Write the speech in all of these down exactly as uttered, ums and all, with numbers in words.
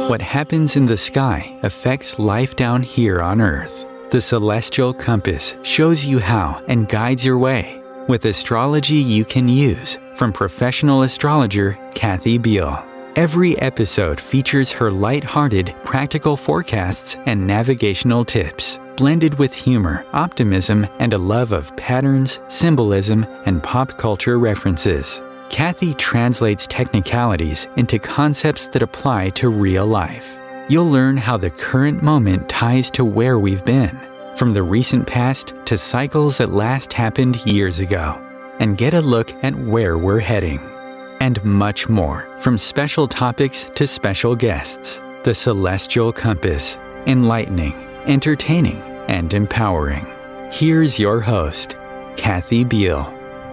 What happens in the sky affects life down here on Earth. The Celestial Compass shows you how and guides your way with astrology you can use from professional astrologer Kathy Beal. Every episode features her light-hearted, practical forecasts and navigational tips, blended with humor, optimism, and a love of patterns, symbolism, and pop culture references. Kathy translates technicalities into concepts that apply to real life. You'll learn how the current moment ties to where we've been, from the recent past to cycles that last happened years ago, and get a look at where we're heading. And much more, from special topics to special guests. The Celestial Compass, enlightening, entertaining, and empowering. Here's your host, Kathy Beal.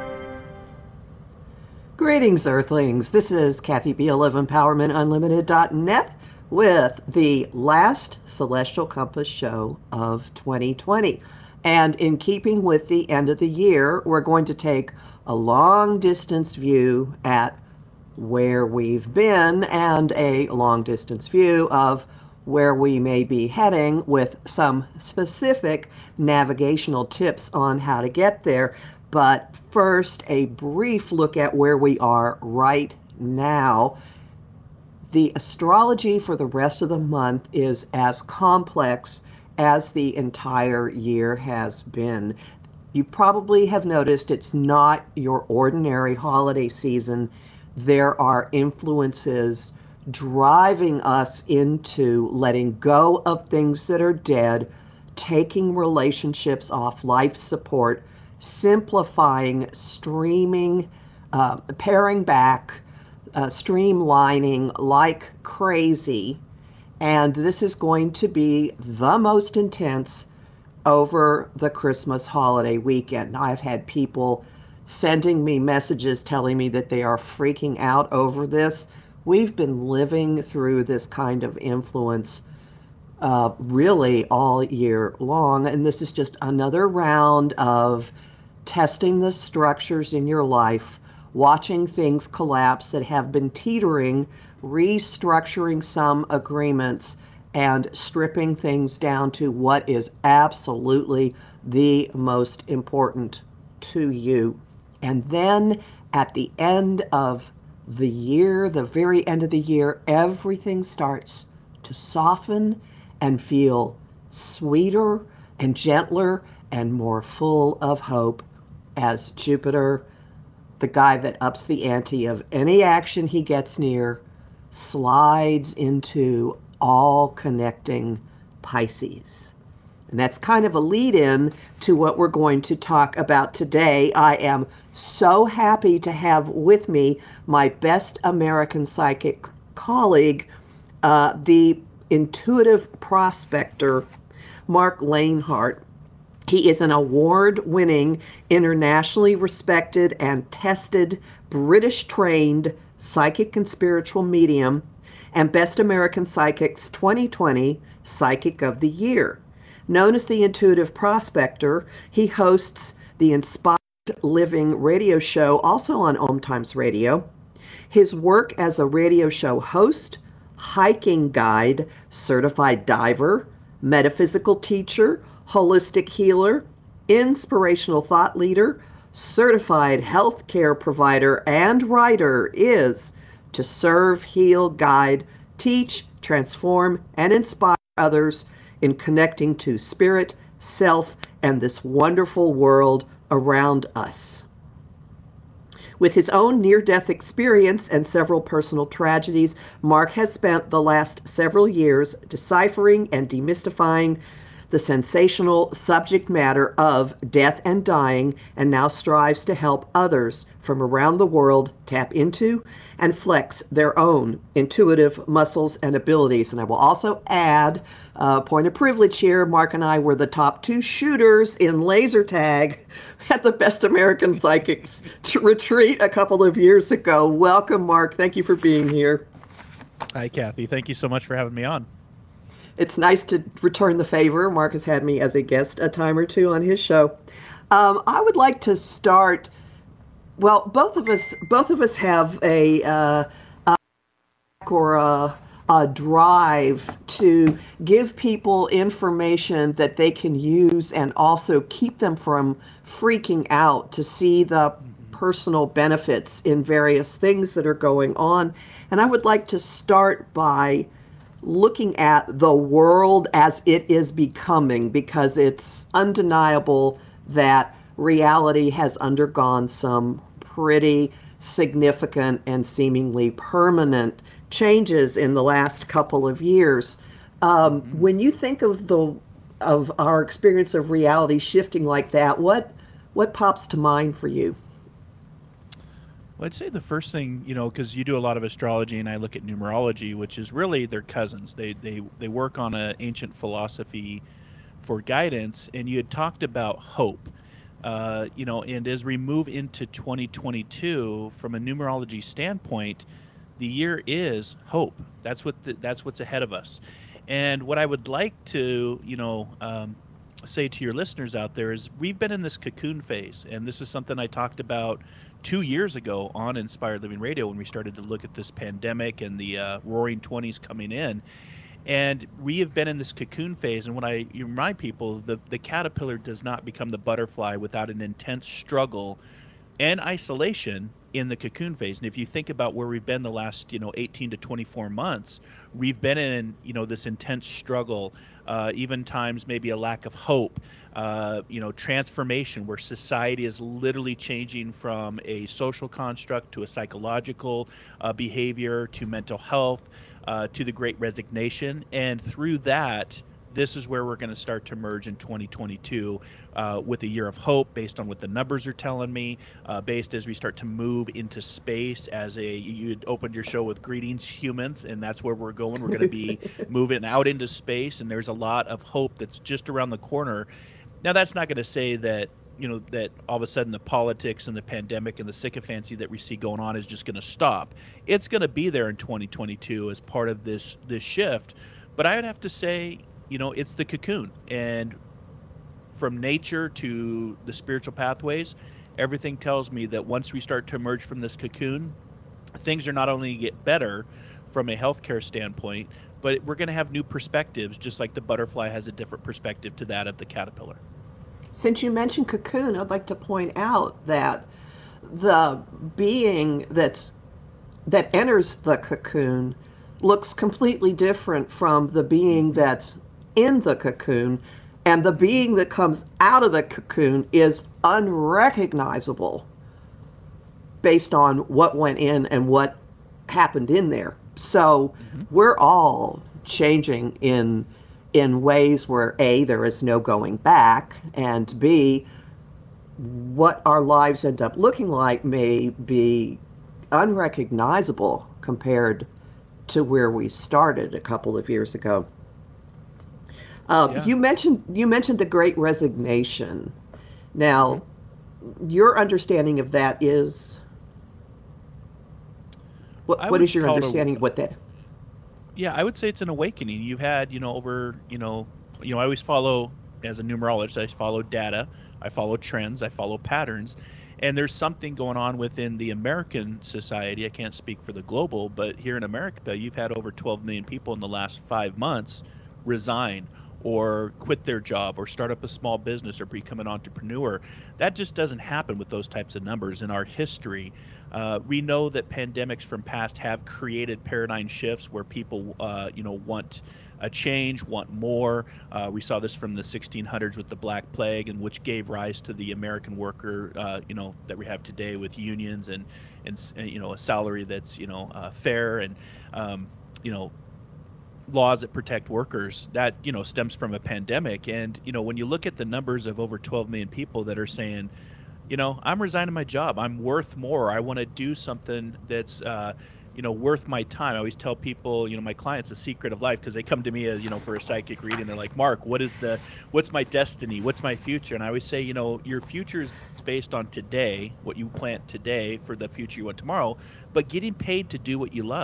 Greetings, Earthlings. This is Kathy Beal of Empowerment Unlimited dot net with the last Celestial Compass show of twenty twenty. And in keeping with the end of the year, we're going to take a long distance view at where we've been and a long distance view of where we may be heading with some specific navigational tips on how to get there. But first, a brief look at where we are right now. The astrology for the rest of the month is as complex as the entire year has been. You probably have noticed it's not your ordinary holiday season. There are influences driving us into letting go of things that are dead, taking relationships off life support, simplifying, streaming, uh, paring back, uh, streamlining like crazy. And this is going to be the most intense over the Christmas holiday weekend. I've had people sending me messages telling me that they are freaking out over this. We've been living through this kind of influence uh, really all year long. And this is just another round of testing the structures in your life, watching things collapse that have been teetering, restructuring some agreements, and stripping things down to what is absolutely the most important to you. And then at the end of the year, the very end of the year, everything starts to soften and feel sweeter and gentler and more full of hope as Jupiter, the guy that ups the ante of any action he gets near, slides into all connecting Pisces. And that's kind of a lead-in to what we're going to talk about today. I am so happy to have with me my best American psychic colleague, uh, the intuitive prospector, Mark Lanehart. He is an award-winning, internationally respected and tested, British-trained psychic and spiritual medium and Best American Psychics twenty twenty Psychic of the Year. Known as the Intuitive Prospector, he hosts the Inspired Living radio show, also on Om Times Radio. His work as a radio show host, hiking guide, certified diver, metaphysical teacher, holistic healer, inspirational thought leader, certified healthcare provider, and writer is to serve, heal, guide, teach, transform, and inspire others in connecting to spirit, self, and this wonderful world around us. With his own near-death experience and several personal tragedies, Mark has spent the last several years deciphering and demystifying the sensational subject matter of death and dying, and now strives to help others from around the world tap into and flex their own intuitive muscles and abilities. And I will also add, uh, point of privilege here, Mark and I were the top two shooters in laser tag at the Best American Psychics retreat a couple of years ago. Welcome, Mark. Thank you for being here. Hi, Kathy. Thank you so much for having me on. It's nice to return the favor. Mark has had me as a guest a time or two on his show. Um, I would like to start. Well, both of us, both of us have a uh, a or a, a drive to give people information that they can use and also keep them from freaking out to see the personal benefits in various things that are going on. And I would like to start by looking at the world as it is becoming, because it's undeniable that reality has undergone some pretty significant and seemingly permanent changes in the last couple of years. Um, when you think of the of our experience of reality shifting like that, what what pops to mind for you? Well, I'd say the first thing, you know, because you do a lot of astrology and I look at numerology, which is really their cousins. They they they work on an ancient philosophy for guidance, and you had talked about hope. Uh, you know, and as we move into twenty twenty-two, from a numerology standpoint, the year is hope. That's what the, that's what's ahead of us. And what I would like to, you know, um, say to your listeners out there is we've been in this cocoon phase, and this is something I talked about two years ago on Inspired Living Radio when we started to look at this pandemic and the uh, roaring twenties coming in. And we have been in this cocoon phase, and when I remind people, the, the caterpillar does not become the butterfly without an intense struggle and isolation in the cocoon phase. And if you think about where we've been the last, you know, eighteen to twenty-four months, we've been in, you know, this intense struggle, uh, even times maybe a lack of hope, uh, you know, transformation, where society is literally changing from a social construct to a psychological uh, behavior to mental health, uh, to the Great Resignation. And through that, this is where we're going to start to merge in twenty twenty-two uh, with a year of hope based on what the numbers are telling me, uh, based as we start to move into space as a, you opened your show with greetings humans, and that's where we're going. We're going to be moving out into space, and there's a lot of hope that's just around the corner. Now, that's not going to say that, you know, that all of a sudden the politics and the pandemic and the sycophancy that we see going on is just going to stop. It's going to be there in twenty twenty-two as part of this this shift. But I would have to say, you know, it's the cocoon. And from nature to the spiritual pathways, everything tells me that once we start to emerge from this cocoon, things are not only get better from a healthcare standpoint, but we're going to have new perspectives, just like the butterfly has a different perspective to that of the caterpillar. Since you mentioned cocoon, I'd like to point out that the being that's that enters the cocoon looks completely different from the being that's in the cocoon, and the being that comes out of the cocoon is unrecognizable based on what went in and what happened in there. So mm-hmm. we're all changing in in ways where A, there is no going back, and B, what our lives end up looking like may be unrecognizable compared to where we started a couple of years ago. Uh, yeah. You mentioned you mentioned the Great Resignation. Now, your understanding of that is what? What is your understanding a, of what that? Yeah, I would say it's an awakening. You've had, you know, over, you know, you know, I always follow, as a numerologist, I follow data, I follow trends, I follow patterns, and there's something going on within the American society. I can't speak for the global, but here in America, you've had over twelve million people in the last five months resign or quit their job or start up a small business or become an entrepreneur. That just doesn't happen with those types of numbers in our history. Uh, we know that pandemics from past have created paradigm shifts where people, uh, you know, want a change, want more. Uh, we saw this from the sixteen hundreds with the Black Plague, and which gave rise to the American worker, uh, you know, that we have today with unions and, and you know, a salary that's, you know, uh, fair and, um, you know, laws that protect workers. That, you know, stems from a pandemic. And, you know, when you look at the numbers of over twelve million people that are saying, you know, I'm resigning my job, I'm worth more, I want to do something that's, uh, you know, worth my time. I always tell people, you know, my clients, the secret of life, because they come to me, as, you know, for a psychic reading. They're like, Mark, what is the, what's my destiny? What's my future? And I always say, you know, your future is based on today, what you plant today for the future you want tomorrow, but getting paid to do what you love.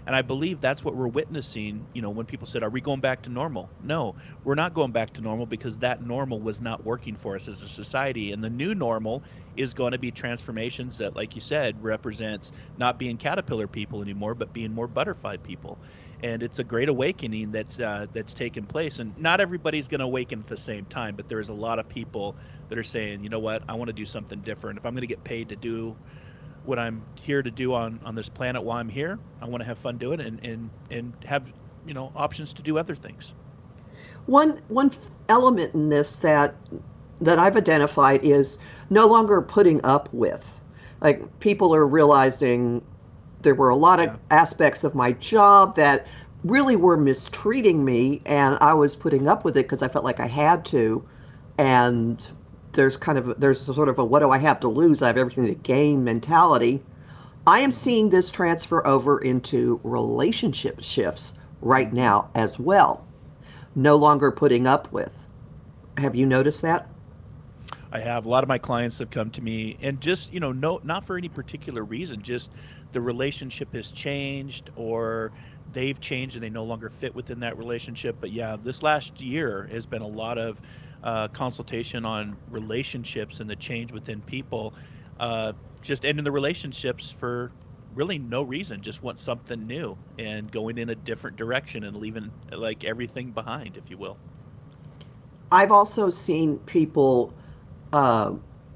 And I believe that's what we're witnessing, you know, when people said, are we going back to normal? No, we're not going back to normal, because that normal was not working for us as a society. And the new normal is going to be transformations that, like you said, represents not being caterpillar people anymore, but being more butterfly people. And it's a great awakening that's uh, that's taken place. And not everybody's going to awaken at the same time, but there's a lot of people that are saying, you know what, I want to do something different. If I'm going to get paid to do what I'm here to do on, on this planet while I'm here, I want to have fun doing it, and, and, and have, you know, options to do other things. One one element in this that that I've identified is no longer putting up with. Like, people are realizing there were a lot of Yeah. aspects of my job that really were mistreating me, and I was putting up with it because I felt like I had to. And there's kind of there's a sort of a what do I have to lose? I have everything to gain mentality. I am seeing this transfer over into relationship shifts right now as well. No longer putting up with. Have you noticed that? I have a lot of my clients have come to me, and just, you know, no, not for any particular reason, just the relationship has changed, or they've changed and they no longer fit within that relationship. But yeah, this last year has been a lot of uh, consultation on relationships and the change within people, uh, just ending the relationships for really no reason, just want something new and going in a different direction and leaving like everything behind, if you will. I've also seen people uh,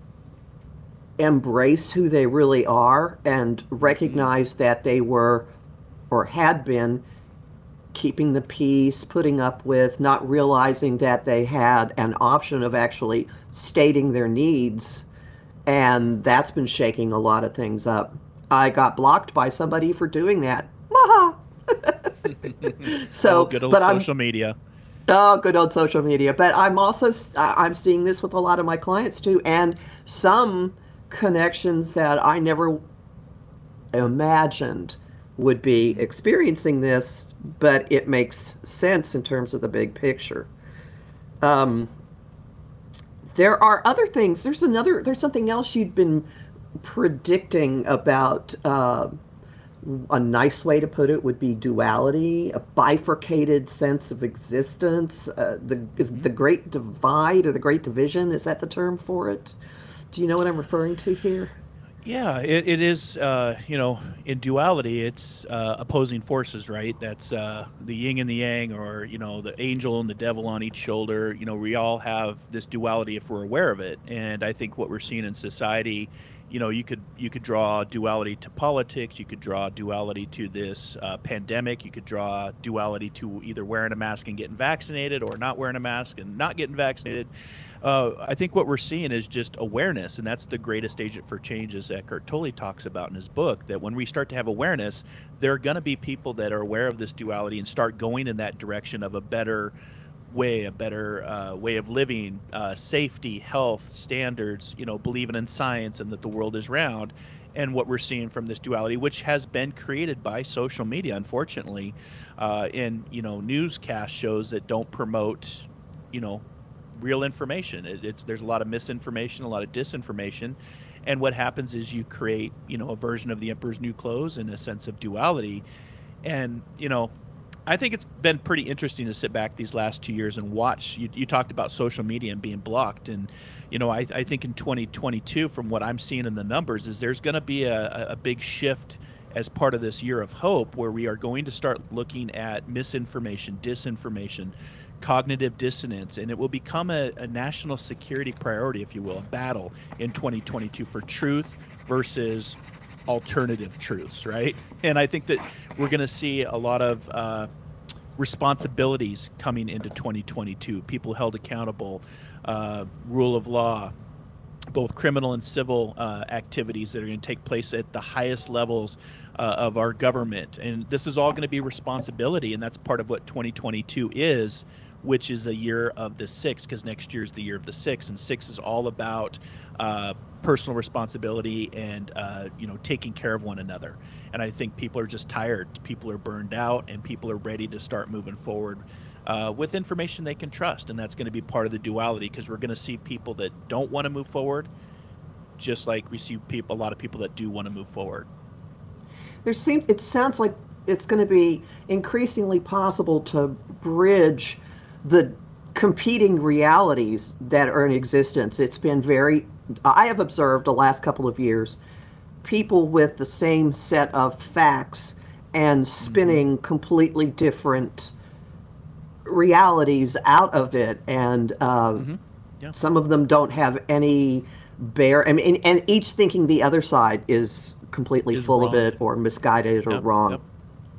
embrace who they really are and recognize that they were or had been keeping the peace, putting up with, not realizing that they had an option of actually stating their needs. And that's been shaking a lot of things up. I got blocked by somebody for doing that. So, oh, good old but I'm, social media. Oh, good old social media. But I'm also I'm seeing this with a lot of my clients too, and some connections that I never imagined would be experiencing this, but it makes sense in terms of the big picture. Um, there are other things. There's another. There's something else you'd been predicting about. Uh, a nice way to put it would be duality, a bifurcated sense of existence. Uh, the is the Great Divide or the Great Division, is that the term for it? Do you know what I'm referring to here? Yeah, it, it is, uh, you know, in duality, it's uh, opposing forces, right? That's uh, the yin and the yang, or, you know, the angel and the devil on each shoulder. You know, we all have this duality if we're aware of it. And I think what we're seeing in society, you know, you could you could draw duality to politics, you could draw duality to this uh, pandemic, you could draw duality to either wearing a mask and getting vaccinated, or not wearing a mask and not getting vaccinated. Uh, I think what we're seeing is just awareness, and that's the greatest agent for change, as Eckhart Tolle talks about in his book, that when we start to have awareness, there are going to be people that are aware of this duality and start going in that direction of a better way, a better uh, way of living, uh, safety, health, standards, you know, believing in science and that the world is round. And what we're seeing from this duality, which has been created by social media, unfortunately, uh, in, you know, newscast shows that don't promote, you know, real information. It, it's there's a lot of misinformation, a lot of disinformation, and what happens is you create, you know, a version of the Emperor's New Clothes and a sense of duality. And, you know, I think it's been pretty interesting to sit back these last two years and watch. You, you talked about social media and being blocked, and you know, I, I think in twenty twenty-two, from what I'm seeing in the numbers, is there's going to be a, a big shift as part of this year of hope, where we are going to start looking at misinformation, disinformation, cognitive dissonance, and it will become a, a national security priority, if you will, a battle in twenty twenty-two for truth versus alternative truths, right? And I think that we're going to see a lot of uh, responsibilities coming into twenty twenty-two, people held accountable, uh, rule of law, both criminal and civil uh, activities that are going to take place at the highest levels uh, of our government. And this is all going to be responsibility, and that's part of what twenty twenty-two is, which is a year of the six, because next year is the year of the six, and six is all about uh, personal responsibility and uh, you know, taking care of one another. And I think people are just tired, people are burned out, and people are ready to start moving forward uh, with information they can trust. And that's going to be part of the duality, because we're going to see people that don't want to move forward, just like we see people, a lot of people that do want to move forward. There seems it sounds like it's going to be increasingly possible to bridge the competing realities that are in existence. It's been very, I have observed the last couple of years, people with the same set of facts and spinning mm-hmm. completely different realities out of it. And uh, mm-hmm. yeah. some of them don't have any bear, I mean, and, and each thinking the other side is completely is full wrong. of it or misguided or yep. wrong. Yep.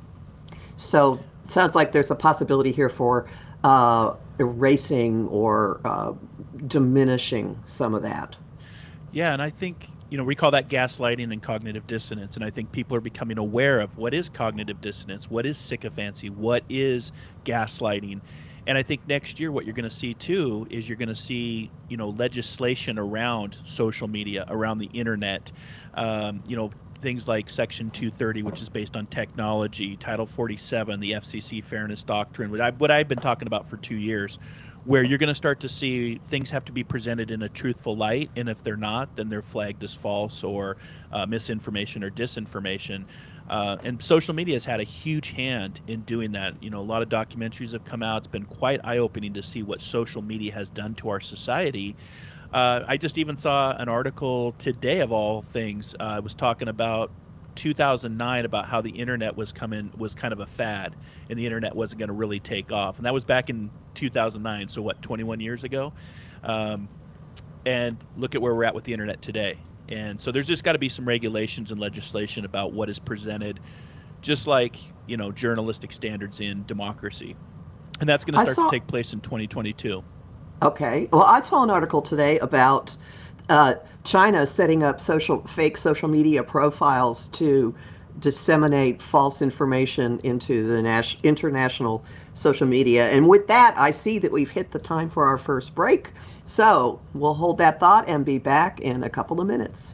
So it sounds like there's a possibility here for uh, erasing or uh, diminishing some of that. Yeah, and I think, you know, we call that gaslighting and cognitive dissonance, and I think people are becoming aware of what is cognitive dissonance, what is sycophancy, what is gaslighting. And I think next year what you're going to see, too, is you're going to see, you know, legislation around social media, around the internet, um, you know, things like Section two thirty, which is based on technology, Title forty-seven, the F C C Fairness Doctrine, what, I, what I've been talking about for two years, where you're going to start to see things have to be presented in a truthful light, and if they're not, then they're flagged as false or uh, misinformation or disinformation. Uh, and social media has had a huge hand in doing that. You know, a lot of documentaries have come out. It's been quite eye-opening to see what social media has done to our society. Uh, I just even saw an article today, of all things. Uh, I was talking about two thousand nine, about how the internet was coming was kind of a fad, and the internet wasn't going to really take off. And that was back in two thousand nine, so what, twenty-one years ago? Um, and look at where we're at with the internet today. And so there's just got to be some regulations and legislation about what is presented, just like, you know, journalistic standards in democracy. And that's going to start saw, to take place in twenty twenty-two. Okay. Well, I saw an article today about uh, China setting up social fake social media profiles to disseminate false information into the nas- international social media. And with that, I see that we've hit the time for our first break. So we'll hold that thought and be back in a couple of minutes.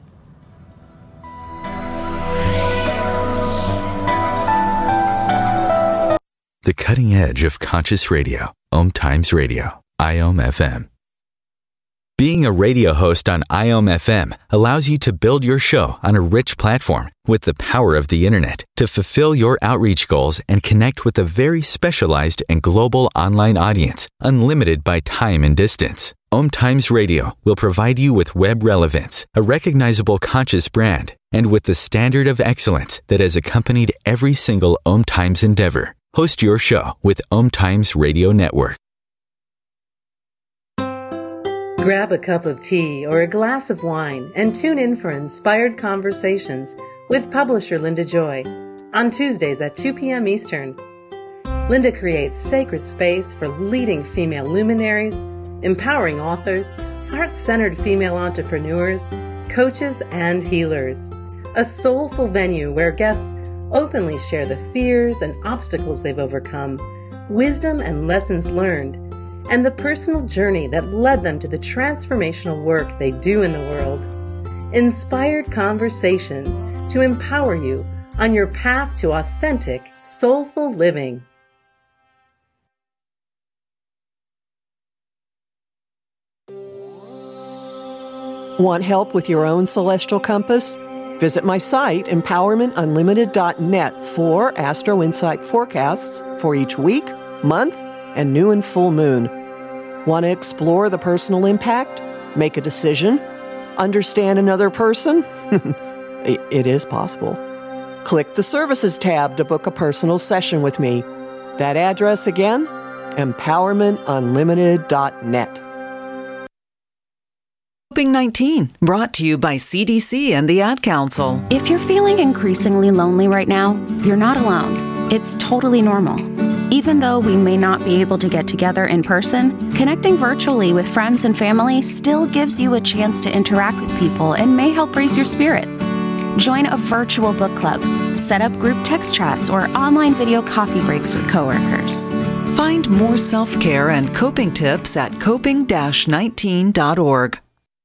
The cutting edge of conscious radio, Om Times Radio, I O M F M. Being a radio host on I O M F M allows you to build your show on a rich platform with the power of the internet to fulfill your outreach goals and connect with a very specialized and global online audience, unlimited by time and distance. Om Times Radio will provide you with web relevance, a recognizable conscious brand, and with the standard of excellence that has accompanied every single Om Times endeavor. Host your show with Om Times Radio Network. Grab a cup of tea or a glass of wine and tune in for Inspired Conversations with publisher Linda Joy on Tuesdays at two p.m. Eastern. Linda creates sacred space for leading female luminaries, empowering authors, heart-centered female entrepreneurs, coaches, and healers. A soulful venue where guests openly share the fears and obstacles they've overcome, wisdom and lessons learned, and the personal journey that led them to the transformational work they do in the world. Inspired Conversations to empower you on your path to authentic, soulful living. Want help with your own celestial compass? Visit my site, empowerment unlimited dot net, for Astro Insight forecasts for each week, month, and new and full moon. Want to explore the personal impact? Make a decision? Understand another person? It is possible. Click the Services tab to book a personal session with me. That address again, empowerment unlimited dot net. Coping nineteen, brought to you by C D C and the Ad Council. If you're feeling increasingly lonely right now, you're not alone. It's totally normal. Even though we may not be able to get together in person, connecting virtually with friends and family still gives you a chance to interact with people and may help raise your spirits. Join a virtual book club, set up group text chats, or online video coffee breaks with coworkers. Find more self-care and coping tips at coping nineteen dot org.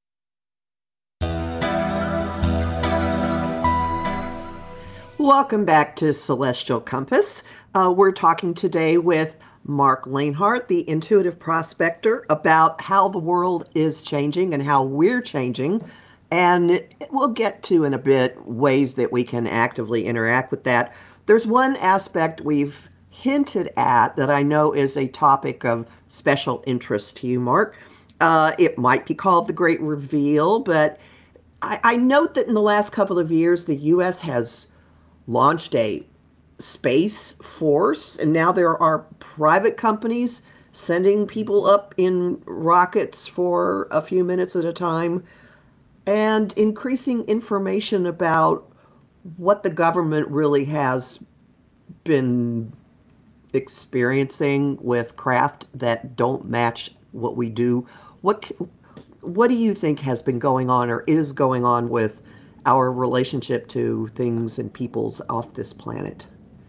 Welcome back to Celestial Compass. Uh, we're talking today with Mark Lanehart, the intuitive prospector, about how the world is changing and how we're changing. And we'll get to in a bit ways that we can actively interact with that. there's one aspect we've hinted at that I know is a topic of special interest to you, Mark. Uh, it might be called the Great Reveal, but I, I note that in the last couple of years, the U S has launched a space force, and now there are private companies sending people up in rockets for a few minutes at a time, and increasing information about what the government really has been experiencing with craft that don't match what we do. What what do you think has been going on or is going on with our relationship to things and peoples off this planet?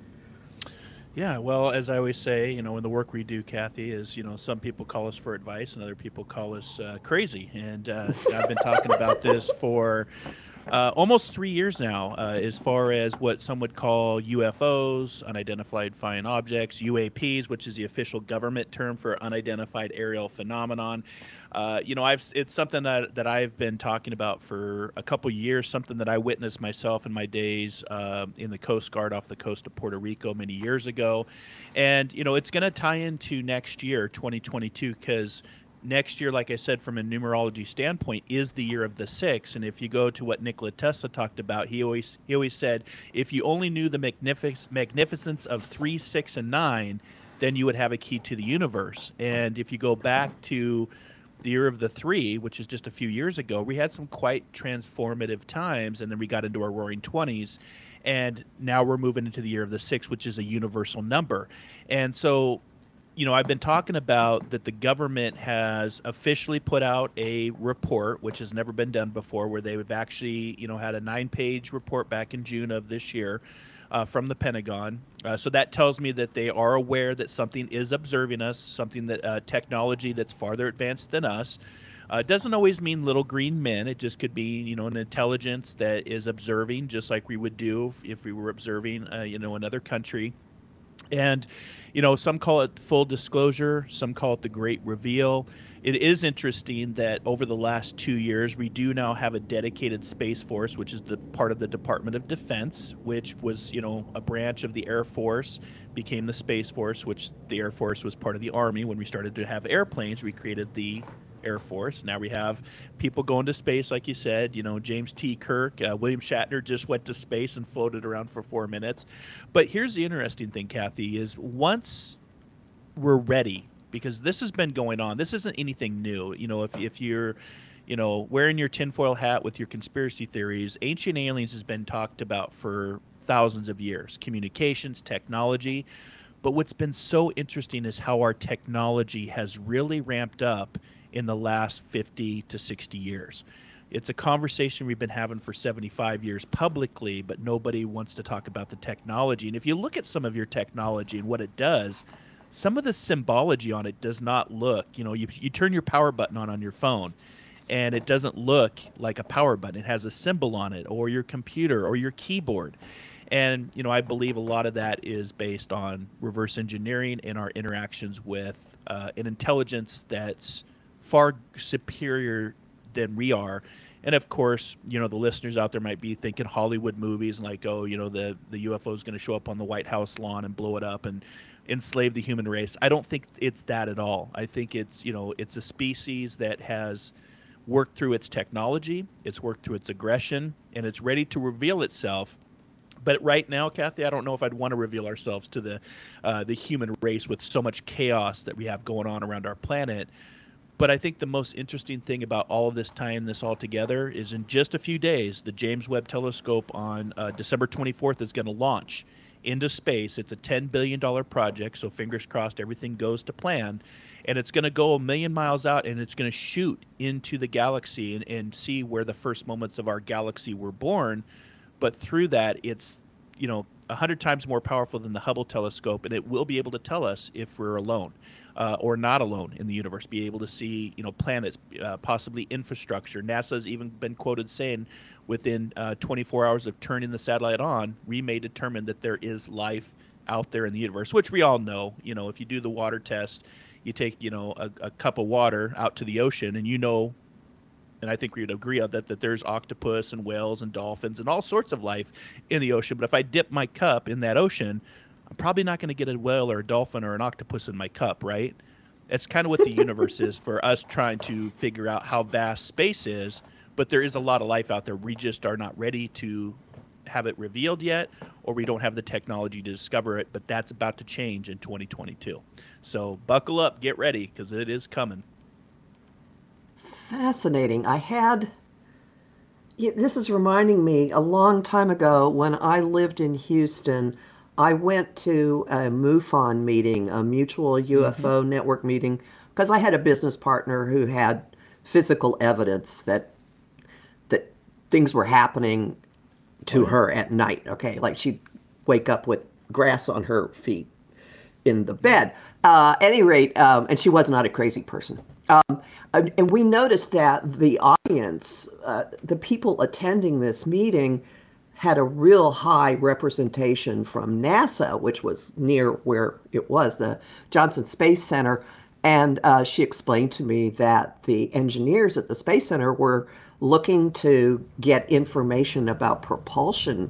Yeah, well, as I always say, you know, in the work we do, Kathy, is, you know, some people call us for advice and other people call us uh, crazy. And uh, I've been talking about this for uh, almost three years now, uh, as far as what some would call U F Os, unidentified flying objects, U A Ps, which is the official government term for unidentified aerial phenomenon. Uh, you know, I've it's something that, that I've been talking about for a couple years, something that I witnessed myself in my days uh, in the Coast Guard off the coast of Puerto Rico many years ago. And, you know, it's going to tie into next year, twenty twenty-two, because next year, like I said, from a numerology standpoint, is the year of the six. And if you go to what Nikola Tesla talked about, he always he always said, if you only knew the magnific- magnificence of three, six, and nine, then you would have a key to the universe. And if you go back to the year of the three, which is just a few years ago, we had some quite transformative times, and then we got into our roaring twenties, and now we're moving into the year of the six, which is a universal number. And so, you know, I've been talking about that the government has officially put out a report, which has never been done before, where they've actually, you know, had a nine-page report back in June of this year uh, from the Pentagon. Uh, so that tells me that they are aware that something is observing us, something that uh, technology that's farther advanced than us. Uh, it doesn't always mean little green men. It just could be, you know, an intelligence that is observing, just like we would do if, if we were observing, uh, you know, another country. And, you know, some call it full disclosure, some call it the Great Reveal. It is interesting that over the last two years, we do now have a dedicated Space Force, which is the part of the Department of Defense, which was, you know, a branch of the Air Force, became the Space Force, which the Air Force was part of the Army. When we started to have airplanes, we created the Air Force. Now we have people going to space, like you said, you know, James T. Kirk, uh, William Shatner just went to space and floated around for four minutes. But here's the interesting thing, Kathy, is once we're ready, because this has been going on, this isn't anything new. You know, if, if you're, you know, wearing your tinfoil hat with your conspiracy theories, ancient aliens has been talked about for thousands of years, communications, technology. But what's been so interesting is how our technology has really ramped up in the last fifty to sixty years. It's a conversation we've been having for seventy-five years publicly, but nobody wants to talk about the technology. And if you look at some of your technology and what it does, some of the symbology on it does not look, you know, you, you turn your power button on on your phone and it doesn't look like a power button. It has a symbol on it, or your computer or your keyboard. And, you know, I believe a lot of that is based on reverse engineering and our interactions with uh, an intelligence that's far superior than we are. And of course, you know, the listeners out there might be thinking Hollywood movies like, oh, you know, the, the U F O is going to show up on the White House lawn and blow it up and enslave the human race. I don't think it's that at all. I think it's, you know, it's a species that has worked through its technology, it's worked through its aggression, and it's ready to reveal itself. But right now, Kathy, I don't know if I'd want to reveal ourselves to the uh, the human race with so much chaos that we have going on around our planet. But I think the most interesting thing about all of this, tying this all together, is in just a few days, the James Webb Telescope on uh, December twenty-fourth is going to launch into space. It's a ten billion dollars project, so fingers crossed everything goes to plan. And it's going to go a million miles out, and it's going to shoot into the galaxy and, and see where the first moments of our galaxy were born. But through that, it's, you know, a hundred times more powerful than the Hubble telescope, and it will be able to tell us if we're alone uh, or not alone in the universe, be able to see, you know, planets, uh, possibly infrastructure. NASA's even been quoted saying within uh, twenty-four hours of turning the satellite on, we may determine that there is life out there in the universe, which we all know. You know, if you do the water test, you take, you know, a, a cup of water out to the ocean, and you know and I think we'd agree on that, that there's octopus and whales and dolphins and all sorts of life in the ocean. But if I dip my cup in that ocean, I'm probably not going to get a whale or a dolphin or an octopus in my cup, right? That's kind of what the universe is for us, trying to figure out how vast space is. But there is a lot of life out there. We just are not ready to have it revealed yet, or we don't have the technology to discover it. But that's about to change in twenty twenty-two. So buckle up, get ready, because it is coming. Fascinating. I had, this is reminding me, a long time ago when I lived in Houston, I went to a MUFON meeting, a Mutual U F O mm-hmm. Network meeting, because I had a business partner who had physical evidence that that things were happening to oh. her at night. Okay, like she'd wake up with grass on her feet in the bed. Uh, at any rate, um, and she was not a crazy person. Um, and we noticed that the audience, uh, the people attending this meeting, had a real high representation from NASA, which was near where it was, the Johnson Space Center. And uh, she explained to me that the engineers at the Space Center were looking to get information about propulsion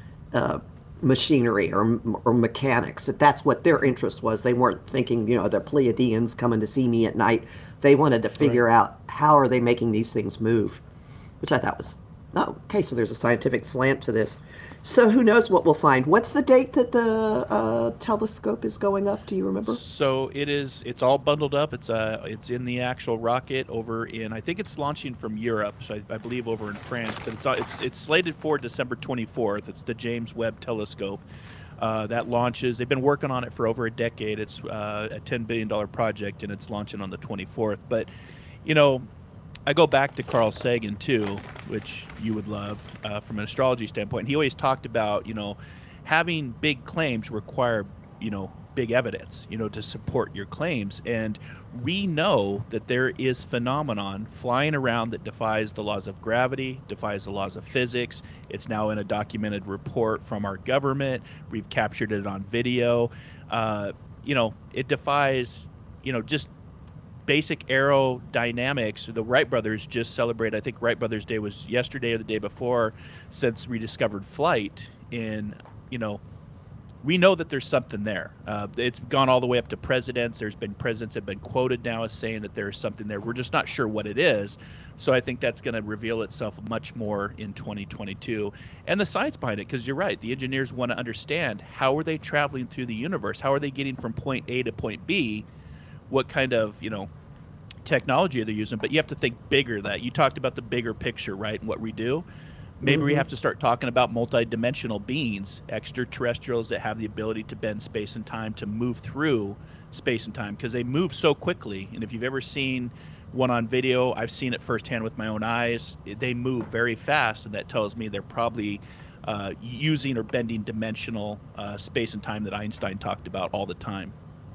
uh, machinery or or mechanics. That that's what their interest was. They weren't thinking, you know, the Pleiadians coming to see me at night. They wanted to figure right. out how are they making these things move, which I thought was, oh, okay, so there's a scientific slant to this. So who knows what we'll find. What's the date that the uh, telescope is going up? Do you remember? So it is, it's all bundled up. It's uh, it's in the actual rocket over in, I think it's launching from Europe, so I, I believe over in France, but it's, it's, it's slated for December twenty-fourth. It's the James Webb Telescope. Uh, that launches, they've been working on it for over a decade. It's uh, a ten billion dollars project, and it's launching on the twenty-fourth. But, you know, I go back to Carl Sagan, too, which you would love uh, from an astrology standpoint. He always talked about, you know, having big claims require, you know, big evidence, you know, to support your claims. And we know that there is phenomenon flying around that defies the laws of gravity, defies the laws of physics. It's now in a documented report from our government. We've captured it on video. Uh, you know, it defies, you know, just basic aerodynamics. The Wright brothers just celebrated, I think Wright Brothers Day was yesterday or the day before, since rediscovered flight. In, you know, we know that there's something there. Uh, it's gone all the way up to presidents. There's been presidents that have been quoted now as saying that there's something there. We're just not sure what it is. So I think that's going to reveal itself much more in twenty twenty-two. And the science behind it, because you're right, the engineers want to understand, how are they traveling through the universe? How are they getting from point A to point B? What kind of, you know, technology they're using? But you have to think bigger. That you talked about the bigger picture, right? And what we do. Maybe mm-hmm. we have to start talking about multidimensional beings, extraterrestrials that have the ability to bend space and time, to move through space and time, because they move so quickly. And if you've ever seen one on video, I've seen it firsthand with my own eyes. They move very fast, and that tells me they're probably uh, using or bending dimensional uh, space and time that Einstein talked about all the time.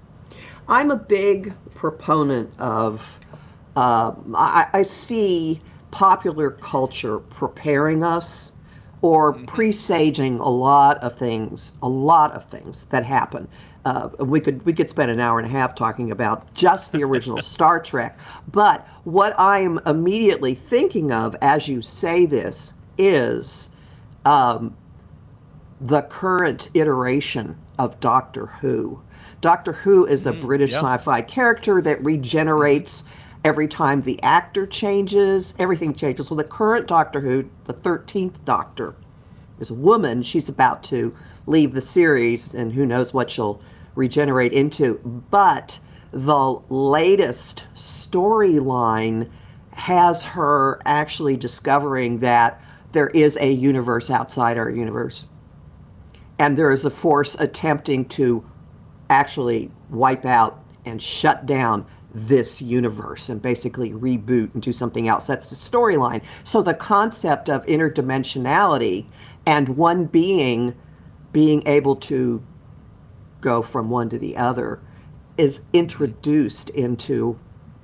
I'm a big proponent of, uh, I, I see popular culture preparing us or mm-hmm. presaging a lot of things, a lot of things that happen. Uh, we could we could spend an hour and a half talking about just the original Star Trek. But what I am immediately thinking of as you say this is um, the current iteration of Doctor Who. Doctor Who is a mm, British yep. sci-fi character that regenerates every time the actor changes. Everything changes. So the current Doctor Who, the thirteenth Doctor, is a woman. She's about to leave the series, and who knows what she'll regenerate into. But the latest storyline has her actually discovering that there is a universe outside our universe. And there is a force attempting to actually wipe out and shut down this universe and basically reboot and do something else. That's the storyline. So the concept of interdimensionality and one being being able to go from one to the other is introduced into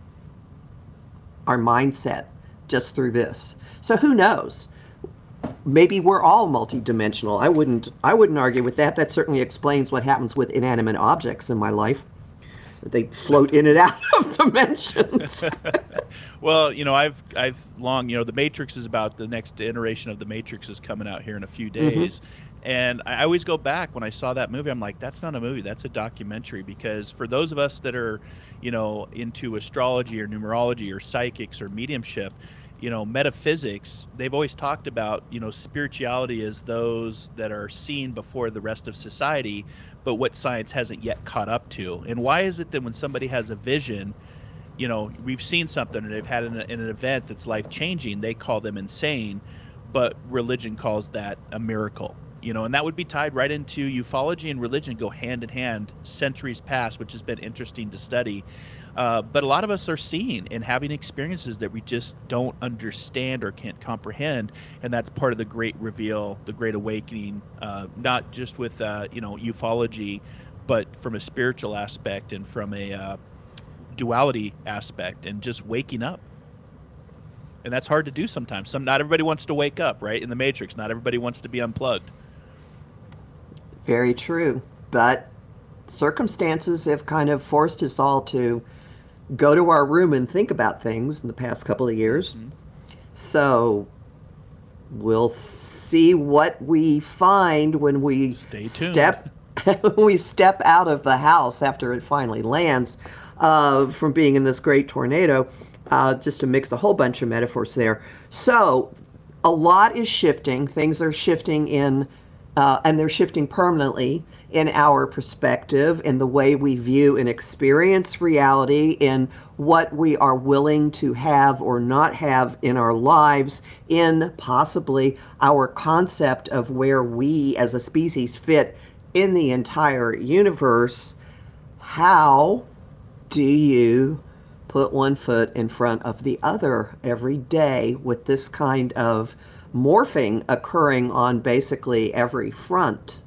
our mindset just through this. So who knows? Maybe we're all multidimensional. I wouldn't I wouldn't argue with that. That certainly explains what happens with inanimate objects in my life. they float in and out of dimensions. Well, you know, I've I've long, you know, the Matrix is about the next iteration of the Matrix is coming out here in a few days. Mm-hmm. And I always go back when I saw that movie, I'm like, that's not a movie, that's a documentary. Because for those of us that are, you know, into astrology or numerology or psychics or mediumship, you know, metaphysics, they've always talked about, you know, spirituality as those that are seen before the rest of society, but what science hasn't yet caught up to. And why is it that when somebody has a vision, you know, we've seen something and they've had an, an event that's life-changing, they call them insane, but religion calls that a miracle. You know, and that would be tied right into ufology and religion go hand in hand centuries past, which has been interesting to study. Uh, but a lot of us are seeing and having experiences that we just don't understand or can't comprehend. And that's part of the great reveal, the great awakening, uh, not just with, uh, you know, ufology, but from a spiritual aspect and from a uh, duality aspect and just waking up. And that's hard to do sometimes. Some, not everybody wants to wake up, right? In the Matrix, not everybody wants to be unplugged. Very true. But circumstances have kind of forced us all to go to our room and think about things in the past couple of years. Mm-hmm. So we'll see what we find when we Stay tuned. step when we step out of the house after it finally lands uh, from being in this great tornado, uh, just to mix a whole bunch of metaphors there. So a lot is shifting. Things are shifting in Uh, and they're shifting permanently in our perspective, in the way we view and experience reality, in what we are willing to have or not have in our lives, in possibly our concept of where we as a species fit in the entire universe. How do you put one foot in front of the other every day with this kind of morphing occurring on basically every front?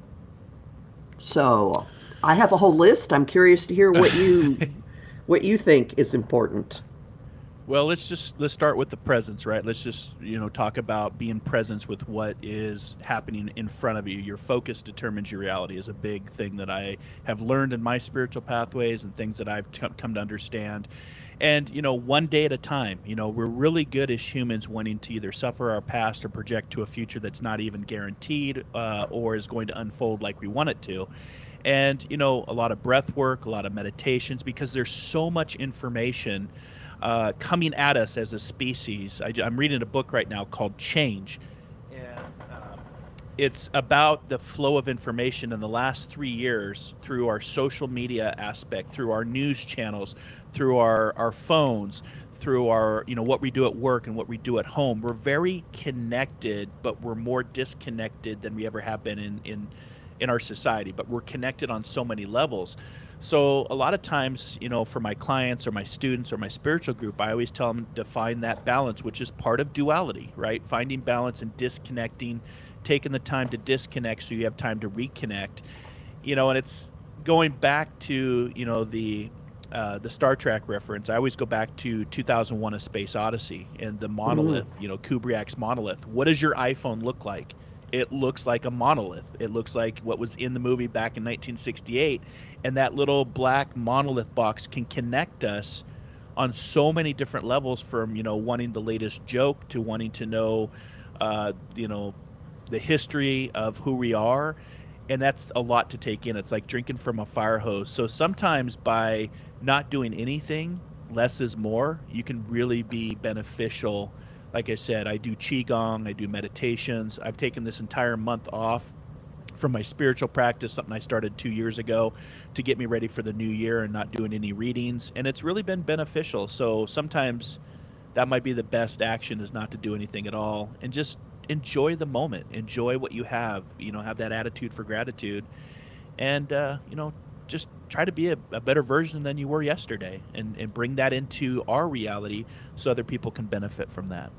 So I have a whole list. I'm curious to hear what you what you think is important. Well, let's just let's start with the presence, right? Let's just, you know, talk about being present with what is happening in front of you. Your focus determines your reality is a big thing that I have learned in my spiritual pathways and things that I've t- come to understand. And, you know, one day at a time. You know, we're really good as humans wanting to either suffer our past or project to a future that's not even guaranteed uh, or is going to unfold like we want it to. And, you know, a lot of breath work, a lot of meditations, because there's so much information uh, coming at us as a species. I, I'm reading a book right now called Change. And um, it's about the flow of information in the last three years through our social media aspect, through our news channels, through our, our phones, through our, you know, what we do at work and what we do at home. We're very connected, but we're more disconnected than we ever have been in, in, in our society. But we're connected on so many levels. So a lot of times, you know, for my clients or my students or my spiritual group, I always tell them to find that balance, which is part of duality, right? Finding balance and disconnecting, taking the time to disconnect so you have time to reconnect. You know, and it's going back to, you know, the Uh, the Star Trek reference. I always go back to two thousand one: A Space Odyssey and the monolith, mm. you know, Kubriak's monolith. What does your iPhone look like? It looks like a monolith. It looks like what was in the movie back in nineteen sixty-eight. And that little black monolith box can connect us on so many different levels, from, you know, wanting the latest joke to wanting to know, uh, you know, the history of who we are. And that's a lot to take in. It's like drinking from a fire hose. So sometimes by not doing anything, less is more, you can really be beneficial. Like I said, I do Qigong, I do meditations. I've taken this entire month off from my spiritual practice, something I started two years ago to get me ready for the new year and not doing any readings. And it's really been beneficial. So sometimes that might be the best action, is not to do anything at all and just enjoy the moment, enjoy what you have, you know, have that attitude for gratitude, and, uh, you know, just try to be a, a better version than you were yesterday, and, and bring that into our reality so other people can benefit from that.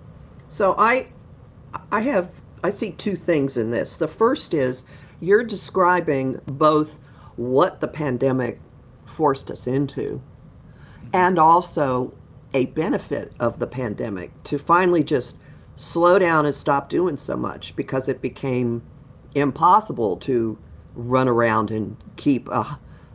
So I, I have, I see two things in this. The first is you're describing both what the pandemic forced us into, mm-hmm. and also a benefit of the pandemic to finally just slow down and stop doing so much, because it became impossible to run around and keep a,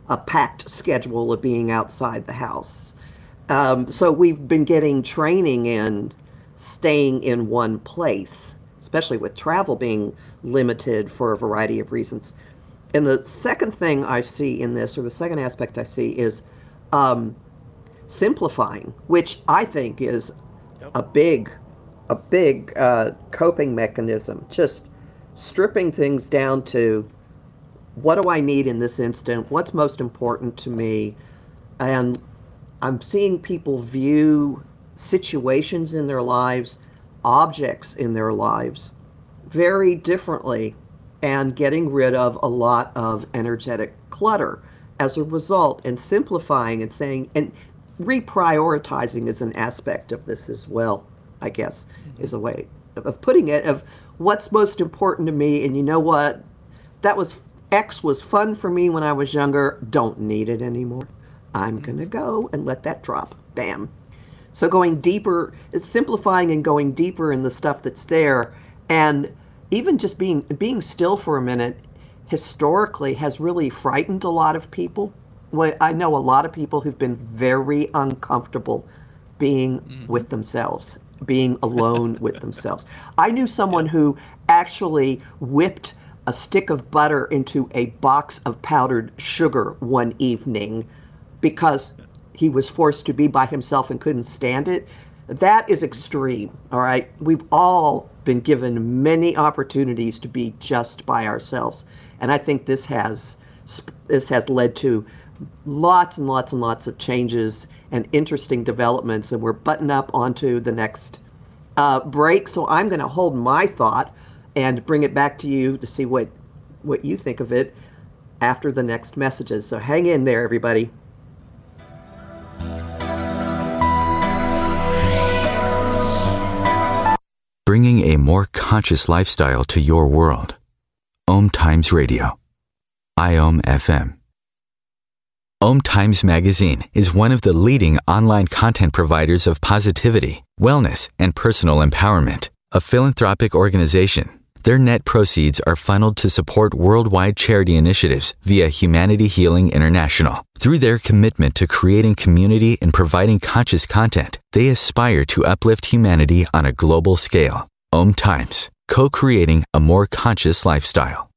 a packed schedule of being outside the house. Um, so we've been getting training in staying in one place, especially with travel being limited for a variety of reasons. And the second thing I see in this, or the second aspect I see, is um, simplifying, which I think is a big, a big uh, coping mechanism. Just stripping things down to, what do I need in this instant? What's most important to me? And I'm seeing people view situations in their lives, objects in their lives, very differently, and getting rid of a lot of energetic clutter as a result, and simplifying and saying, and reprioritizing is an aspect of this as well, I guess, mm-hmm. is a way of putting it, of what's most important to me. And you know what? That was, X was fun for me when I was younger. Don't need it anymore. I'm going to go and let that drop. Bam. So going deeper, it's simplifying and going deeper in the stuff that's there. And even just being being still for a minute, historically, has really frightened a lot of people. Well, I know a lot of people who've been very uncomfortable being mm-hmm. with themselves, being alone with themselves. I knew someone yeah. who actually whipped a stick of butter into a box of powdered sugar one evening because he was forced to be by himself and couldn't stand it. That is extreme, all right? We've all been given many opportunities to be just by ourselves. And I think this has this has led to lots and lots and lots of changes and interesting developments. And we're butting up onto the next uh, break. So I'm going to hold my thought and bring it back to you to see what, what you think of it after the next messages. So hang in there, everybody. Bringing a more conscious lifestyle to your world. Om Times Radio. I O M F M. Om Times Magazine is one of the leading online content providers of positivity, wellness, and personal empowerment. A philanthropic organization, their net proceeds are funneled to support worldwide charity initiatives via Humanity Healing International. Through their commitment to creating community and providing conscious content, they aspire to uplift humanity on a global scale. Om Times, co-creating a more conscious lifestyle.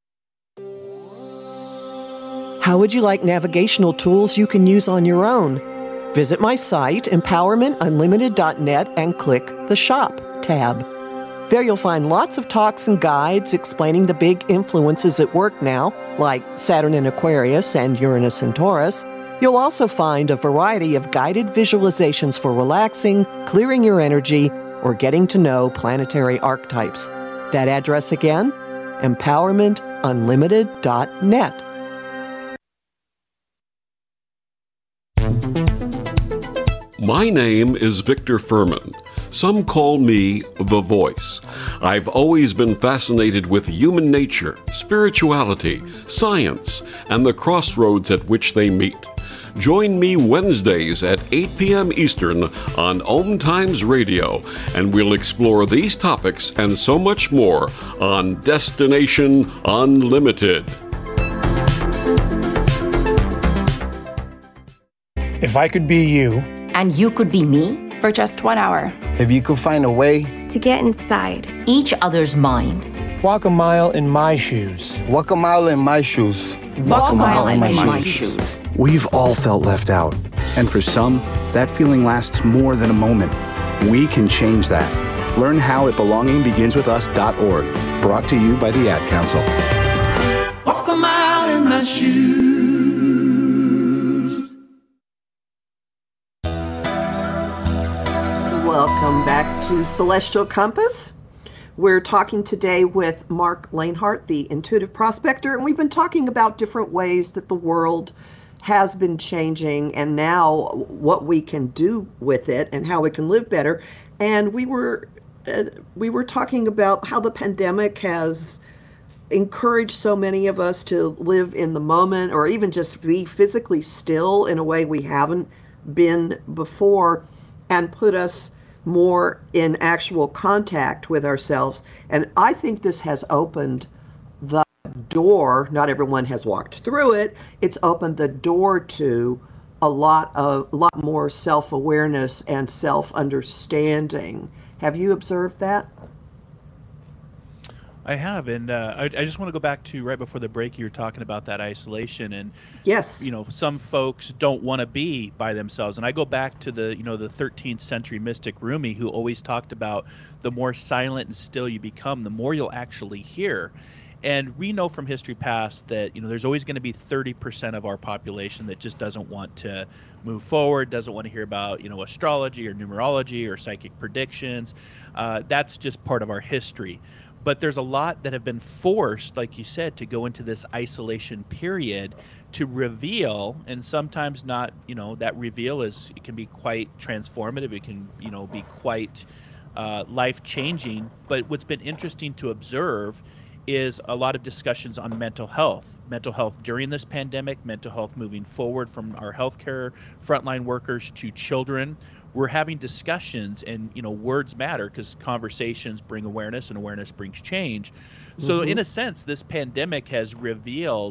How would you like navigational tools you can use on your own? Visit my site, empowerment unlimited dot net, and click the Shop tab. There you'll find lots of talks and guides explaining the big influences at work now, like Saturn in Aquarius and Uranus in Taurus. You'll also find a variety of guided visualizations for relaxing, clearing your energy, or getting to know planetary archetypes. That address again, empowerment unlimited dot net. My name is Victor Furman. Some call me The Voice. I've always been fascinated with human nature, spirituality, science, and the crossroads at which they meet. Join me Wednesdays at eight p.m. Eastern on Om Times Radio, and we'll explore these topics and so much more on Destination Unlimited. If I could be you, and you could be me, for just one hour. If you could find a way to get inside each other's mind. Walk a mile in my shoes. Walk a mile in my shoes. Walk, Walk a mile, mile in, in my, my shoes. shoes. We've all felt left out. And for some, that feeling lasts more than a moment. We can change that. Learn how at belonging begins with us dot org. Brought to you by the Ad Council. Walk a mile in my shoes. Welcome back to Celestial Compass. We're talking today with Mark Lanehart, the Intuitive Prospector, and we've been talking about different ways that the world has been changing and now what we can do with it and how we can live better. And we were uh, we were talking about how the pandemic has encouraged so many of us to live in the moment, or even just be physically still in a way we haven't been before, and put us more in actual contact with ourselves. And I think this has opened the door, not everyone has walked through it, it's opened the door to a lot of a lot more self-awareness and self-understanding. Have you observed that? I have, and uh, I, I just want to go back to right before the break. You were talking about that isolation, and yes, you know, some folks don't want to be by themselves. And I go back to the, you know, the thirteenth century mystic Rumi, who always talked about the more silent and still you become, the more you'll actually hear. And we know from history past that, you know, there's always going to be thirty percent of our population that just doesn't want to move forward, doesn't want to hear about, you know, astrology or numerology or psychic predictions. Uh, that's just part of our history. But there's a lot that have been forced, like you said, to go into this isolation period to reveal, and sometimes not, you know, that reveal is, it can be quite transformative. It can, you know, be quite uh, life-changing. But what's been interesting to observe is a lot of discussions on mental health, mental health during this pandemic, mental health moving forward from our healthcare frontline workers to children. We're having discussions, and, you know, words matter because conversations bring awareness, and awareness brings change. So Mm-hmm. in a sense, this pandemic has revealed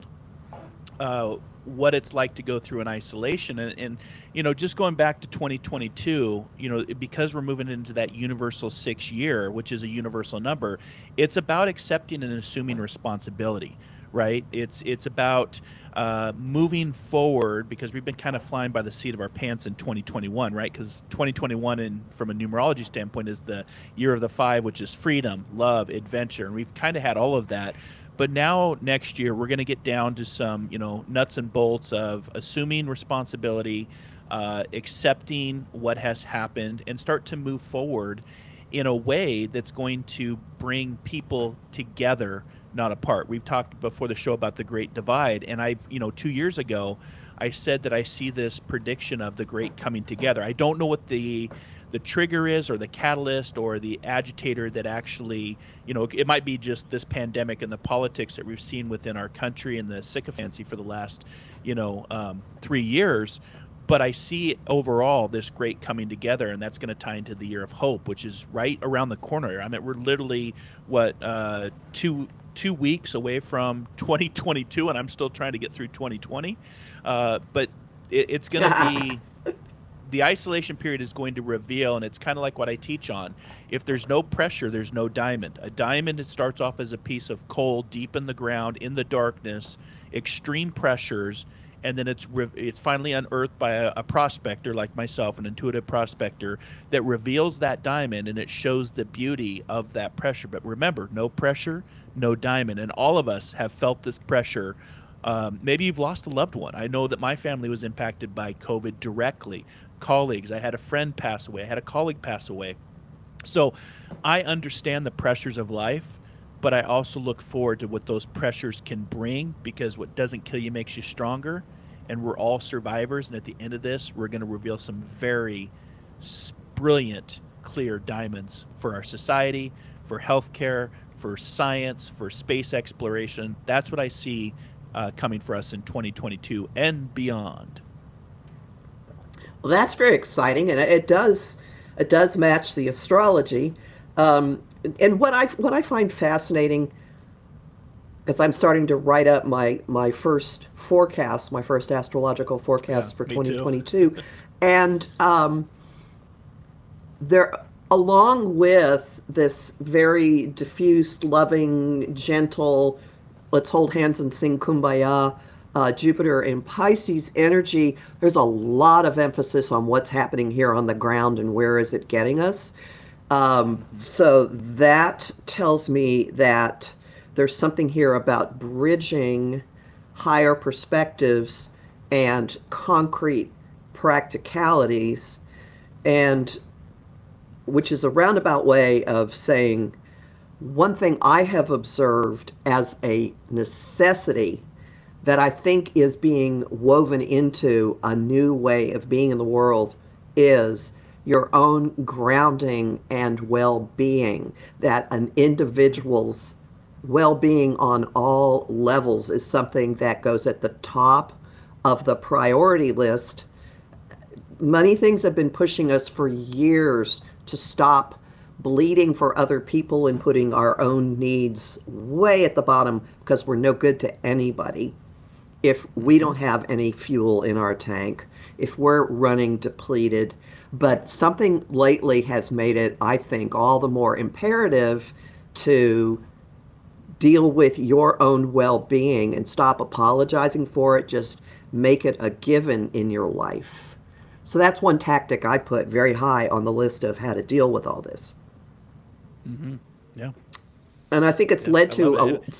uh, what it's like to go through an isolation. And, and, you know, just going back to twenty twenty-two, you know, because we're moving into that universal six year, which is a universal number, it's about accepting and assuming responsibility, right? It's, it's about uh, moving forward, because we've been kind of flying by the seat of our pants in twenty twenty-one, right? Because twenty twenty-one, in, from a numerology standpoint, is the year of the five, which is freedom, love, adventure. And we've kind of had all of that. But now next year, we're going to get down to some, you know, nuts and bolts of assuming responsibility, uh, accepting what has happened, and start to move forward in a way that's going to bring people together, not apart. We've talked before the show about the Great Divide, and I, you know, two years ago, I said that I see this prediction of the Great coming together. I don't know what the the trigger is, or the catalyst, or the agitator that actually, you know, it might be just this pandemic and the politics that we've seen within our country and the sycophancy for the last, you know, um, three years. But I see overall this great coming together, and that's going to tie into the year of hope, which is right around the corner. I mean, we're literally, what, uh, two two weeks away from twenty twenty-two, and I'm still trying to get through twenty twenty. Uh, but it, it's going to be... The isolation period is going to reveal, and it's kind of like what I teach on. If there's no pressure, there's no diamond. A diamond, it starts off as a piece of coal deep in the ground, in the darkness, extreme pressures, and then it's re- it's finally unearthed by a, a prospector like myself, an intuitive prospector, that reveals that diamond, and it shows the beauty of that pressure. But remember, no pressure, no diamond. And all of us have felt this pressure. Um, maybe you've lost a loved one. I know that my family was impacted by COVID directly. Colleagues, I had a friend pass away, I had a colleague pass away. So I understand the pressures of life, but I also look forward to what those pressures can bring, because what doesn't kill you makes you stronger, and we're all survivors. And at the end of this, we're going to reveal some very brilliant, clear diamonds for our society, for healthcare, for science, for space exploration. That's what I see uh, coming for us in twenty twenty-two and beyond. Well, that's very exciting, and it does it does match the astrology. Um, and what I what I find fascinating, as I'm starting to write up my my first forecast, my first astrological forecast Yeah, for me twenty twenty-two, and um, there, along with this very diffuse, loving, gentle, let's hold hands and sing Kumbaya, Uh, Jupiter in Pisces energy, there's a lot of emphasis on what's happening here on the ground and where is it getting us. Um, so that tells me that there's something here about bridging higher perspectives and concrete practicalities, and which is a roundabout way of saying one thing I have observed as a necessity that I think is being woven into a new way of being in the world is your own grounding and well-being, that an individual's well-being on all levels is something that goes at the top of the priority list. Many things have been pushing us for years to stop bleeding for other people and putting our own needs way at the bottom because we're no good to anybody if we don't have any fuel in our tank, if we're running depleted. But something lately has made it, I think, all the more imperative to deal with your own well-being and stop apologizing for it. Just make it a given in your life. So that's one tactic I put very high on the list of how to deal with all this. Mm-hmm. Yeah. And I think it's yeah, led I to love a, it.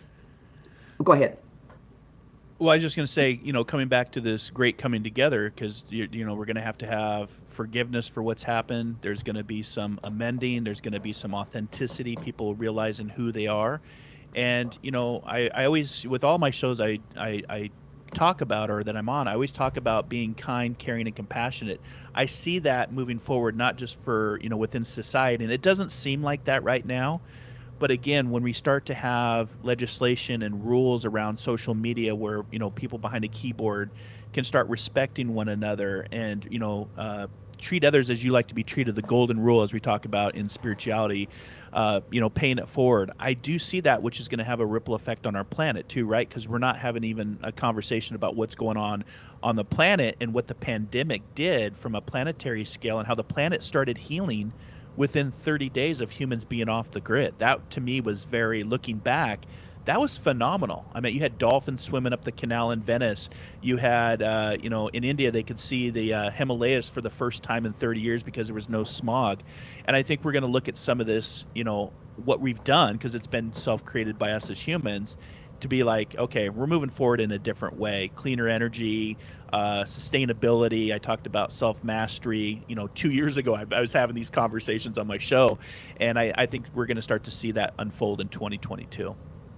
Go ahead. Well, I was just going to say, you know, coming back to this great coming together, because, you, you know, we're going to have to have forgiveness for what's happened. There's going to be some amending. There's going to be some authenticity, people realizing who they are. And, you know, I, I always, with all my shows I, I, I talk about or that I'm on, I always talk about being kind, caring, and compassionate. I see that moving forward, not just for, you know, within society. And it doesn't seem like that right now. But again, when we start to have legislation and rules around social media where, you know, people behind a keyboard can start respecting one another and, you know, uh, treat others as you like to be treated, the golden rule, as we talk about in spirituality, uh, you know, paying it forward. I do see that, which is going to have a ripple effect on our planet too, right? Because we're not having even a conversation about what's going on on the planet and what the pandemic did from a planetary scale and how the planet started healing within thirty days of humans being off the grid. That, to me, was very, looking back, that was phenomenal. I mean, you had dolphins swimming up the canal in Venice. You had, uh, you know, in India, they could see the uh, Himalayas for the first time in thirty years because there was no smog. And I think we're going to look at some of this, you know, what we've done, because it's been self-created by us as humans, to be like, okay, we're moving forward in a different way. Cleaner energy, uh, sustainability. I talked about self-mastery. You know, two years ago, I, I was having these conversations on my show, and I, I think we're going to start to see that unfold in twenty twenty-two.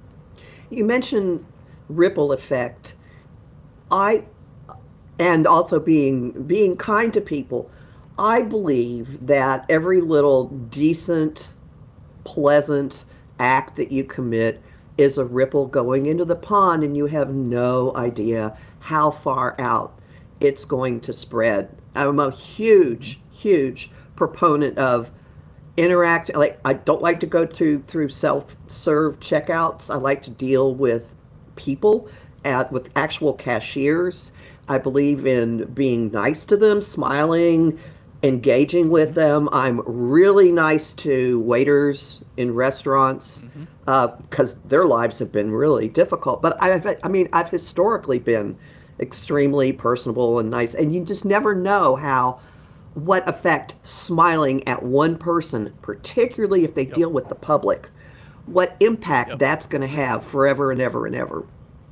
You mentioned ripple effect. I, and also being being kind to people. I believe that every little decent, pleasant act that you commit is a ripple going into the pond, and you have no idea how far out it's going to spread. I'm a huge, huge proponent of interact. Like, I don't like to go through through self-serve checkouts. I like to deal with people, at with actual cashiers. I believe in being nice to them, smiling, engaging with them. I'm really nice to waiters in restaurants because mm-hmm. uh, their lives have been really difficult. But I've, I mean, I've historically been extremely personable and nice, and you just never know how, what effect smiling at one person, particularly if they yep. deal with the public, what impact yep. that's going to have forever and ever and ever.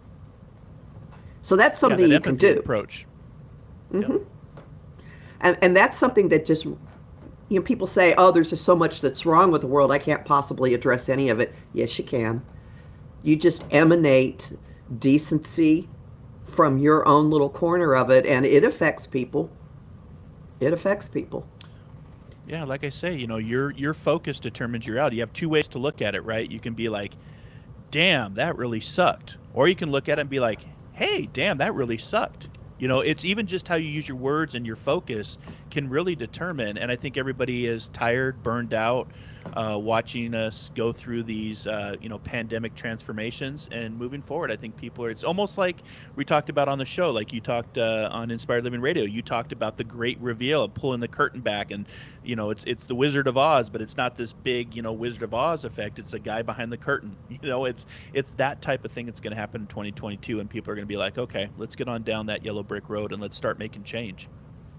So that's something yeah, that you can do. Approach. Mm-hmm. Yep. And and that's something that just, you know, people say, oh, there's just so much that's wrong with the world, I can't possibly address any of it. Yes, you can. You just emanate decency from your own little corner of it, and it affects people. It affects people. Yeah, like I say, you know, your your focus determines your reality. You have two ways to look at it, right? You can be like, damn, that really sucked. Or you can look at it and be like, hey, damn, that really sucked. You know, it's even just how you use your words and your focus can really determine. And I think everybody is tired, burned out, uh, watching us go through these, uh, you know, pandemic transformations and moving forward. I think people are, it's almost like we talked about on the show, like you talked uh, on Inspired Living Radio, you talked about the great reveal of pulling the curtain back. And, you know, it's it's the Wizard of Oz, but it's not this big, you know, Wizard of Oz effect. It's a guy behind the curtain. You know, it's it's that type of thing that's going to happen in twenty twenty-two. And people are going to be like, okay, let's get on down that yellow brick road and let's start making change.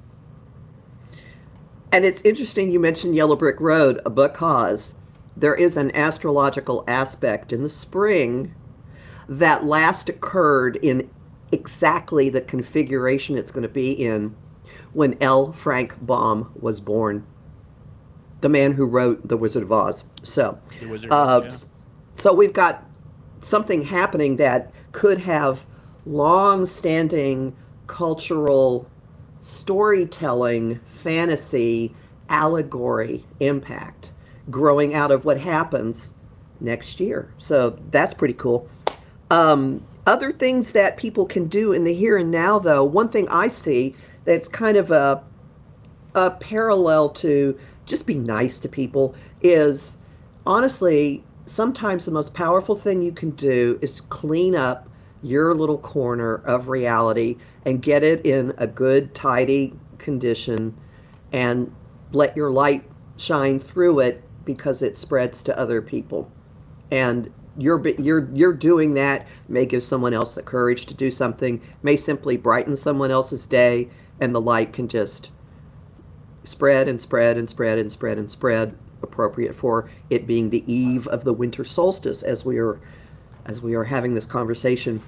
And it's interesting you mentioned Yellow Brick Road because there is an astrological aspect in the spring that last occurred in exactly the configuration it's going to be in when L. Frank Baum was born, the man who wrote The Wizard of Oz. So, the Wizard of Oz, uh, yeah. So we've got something happening that could have long-standing cultural storytelling, fantasy, allegory impact growing out of what happens next year. So that's pretty cool. Um, other things that people can do in the here and now, though, one thing I see that's kind of a, a parallel to just be nice to people is honestly, sometimes the most powerful thing you can do is to clean up your little corner of reality and get it in a good, tidy condition and let your light shine through it because it spreads to other people. And you're you're you're doing that, may give someone else the courage to do something, may simply brighten someone else's day, and the light can just spread and spread and spread and spread and spread, appropriate for it being the eve of the winter solstice as we are as we are having this conversation.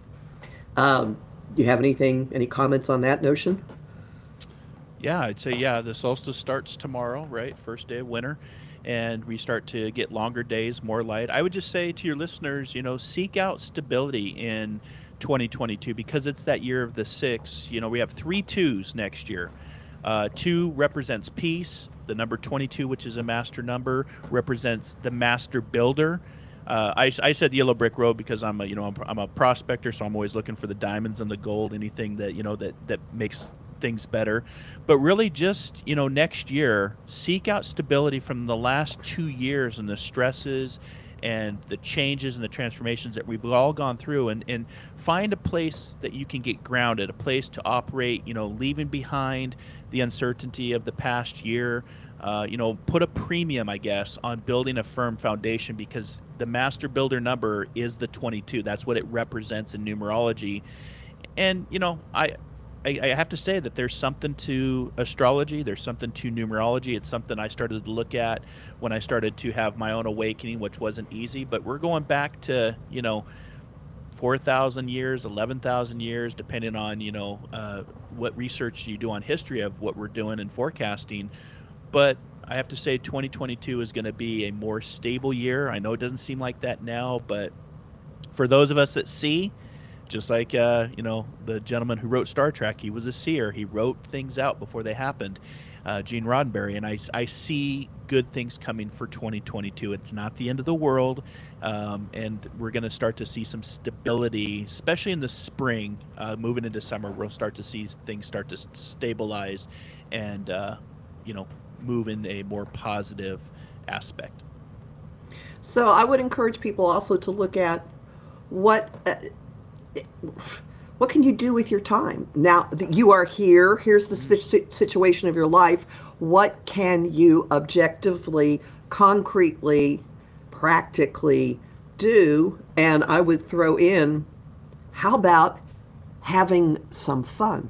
Um, do you have anything, any comments on that notion? Yeah, I'd say, yeah, the solstice starts tomorrow, right? First day of winter. And we start to get longer days, more light. I would just say to your listeners, you know, seek out stability in twenty twenty-two because it's that year of the six. You know, we have three twos next year. Uh, two represents peace. The number twenty-two, which is a master number, represents the master builder. Uh, I, I said Yellow Brick Road because I'm a you know I'm, I'm a prospector, so I'm always looking for the diamonds and the gold, anything that you know that that makes things better. But really, just you know, next year, seek out stability from the last two years and the stresses and the changes and the transformations that we've all gone through, and, and find a place that you can get grounded, a place to operate, you know, leaving behind the uncertainty of the past year. Uh, you know, put a premium, I guess, on building a firm foundation because the master builder number is the twenty-two. That's what it represents in numerology. And, you know, I, I, I have to say that there's something to astrology. There's something to numerology. It's something I started to look at when I started to have my own awakening, which wasn't easy. But we're going back to, you know, four thousand years, eleven thousand years, depending on, you know, uh, what research you do on history of what we're doing and forecasting. But I have to say twenty twenty-two is going to be a more stable year. I know it doesn't seem like that now, but for those of us that see, just like, uh, you know, the gentleman who wrote Star Trek, he was a seer. He wrote things out before they happened, uh, Gene Roddenberry. And I, I see good things coming for twenty twenty-two. It's not the end of the world. Um, and we're going to start to see some stability, especially in the spring, uh, moving into summer. We'll start to see things start to stabilize and, uh, you know, move in a more positive aspect. So I would encourage people also to look at what uh, what can you do with your time now that you are here. Here's the situation of your life. What can you objectively, concretely, practically do? And I would throw in, how about having some fun?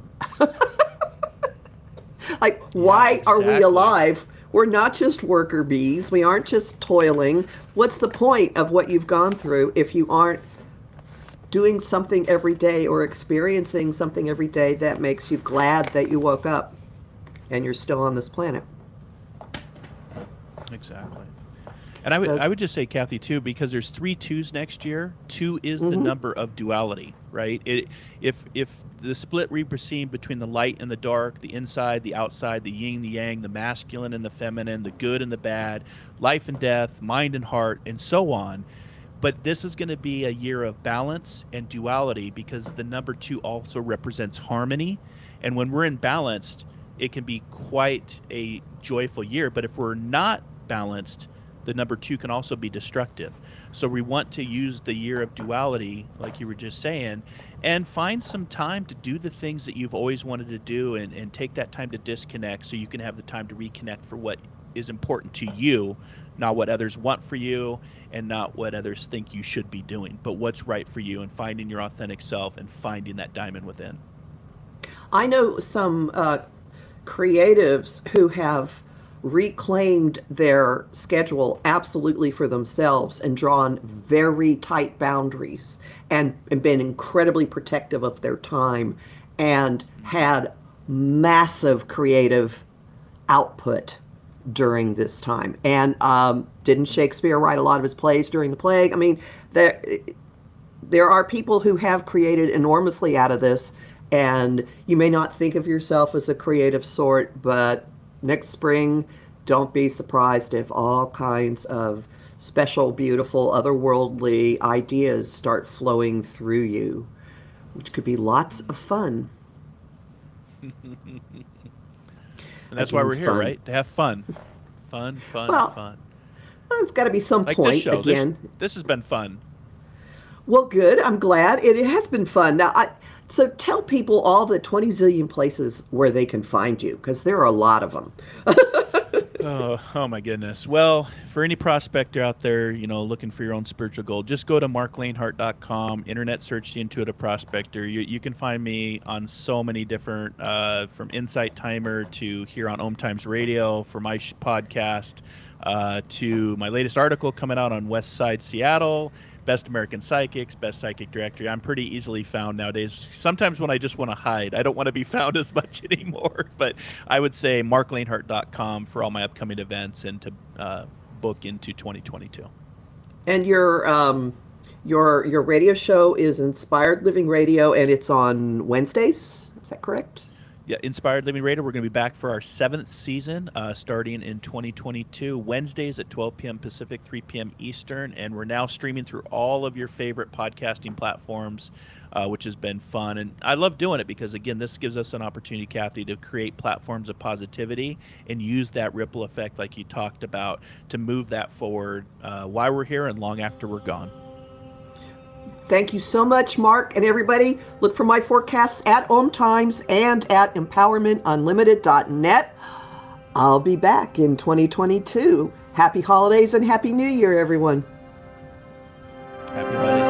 Like, why yeah, exactly. are we alive? We're not just worker bees. We aren't just toiling. What's the point of what you've gone through if you aren't doing something every day or experiencing something every day that makes you glad that you woke up and you're still on this planet? Exactly. And I would, I would just say, Kathy, too, because there's three twos next year. Two is mm-hmm. the number of duality, right? It, if if the split we perceive between the light and the dark, the inside, the outside, the yin, the yang, the masculine and the feminine, the good and the bad, life and death, mind and heart, and so on. But this is going to be a year of balance and duality because the number two also represents harmony. And when we're in balanced, it can be quite a joyful year. But if we're not balanced, the number two can also be destructive. So we want to use the year of duality, like you were just saying, and find some time to do the things that you've always wanted to do and, and take that time to disconnect so you can have the time to reconnect for what is important to you, not what others want for you and not what others think you should be doing, but what's right for you and finding your authentic self and finding that diamond within. I know some uh, creatives who have reclaimed their schedule absolutely for themselves and drawn very tight boundaries and, and been incredibly protective of their time and had massive creative output during this time. And um, didn't Shakespeare write a lot of his plays during the plague? I mean, there, there are people who have created enormously out of this, and you may not think of yourself as a creative sort, but next spring, don't be surprised if all kinds of special, beautiful, otherworldly ideas start flowing through you, which could be lots of fun. And that's why we're here, fun. Right? To have fun. Fun, fun, well, fun. There's got to be some like point this show. again. This, this has been fun. Well, good. I'm glad. It, it has been fun. Now, I, so tell people all the twenty zillion places where they can find you, because there are a lot of them. oh, oh my goodness. Well, for any prospector out there, you know, looking for your own spiritual gold, just go to mark lanehart dot com, internet search the Intuitive Prospector. You, you can find me on so many different, uh, from Insight Timer to here on Om Times Radio for my sh- podcast, uh, to my latest article coming out on West Side Seattle, Best American Psychics, Best Psychic Directory. I'm pretty easily found nowadays. Sometimes when I just want to hide, I don't want to be found as much anymore. But I would say mark lanehart dot com for all my upcoming events and to uh, book into twenty twenty-two. And your um, your your radio show is Inspired Living Radio, and it's on Wednesdays. Is that correct? Yeah, Inspired Living Radio. We're going to be back for our seventh season, uh, starting in twenty twenty-two, Wednesdays at twelve p.m. Pacific, three p.m. Eastern, and we're now streaming through all of your favorite podcasting platforms, uh, which has been fun. And I love doing it because, again, this gives us an opportunity, Kathy, to create platforms of positivity and use that ripple effect, like you talked about, to move that forward uh, while we're here and long after we're gone. Thank you so much, Mark. And everybody, look for my forecasts at Om Times and at empowerment unlimited dot net. I'll be back in twenty twenty-two. Happy holidays and Happy New Year, everyone. Happy holidays.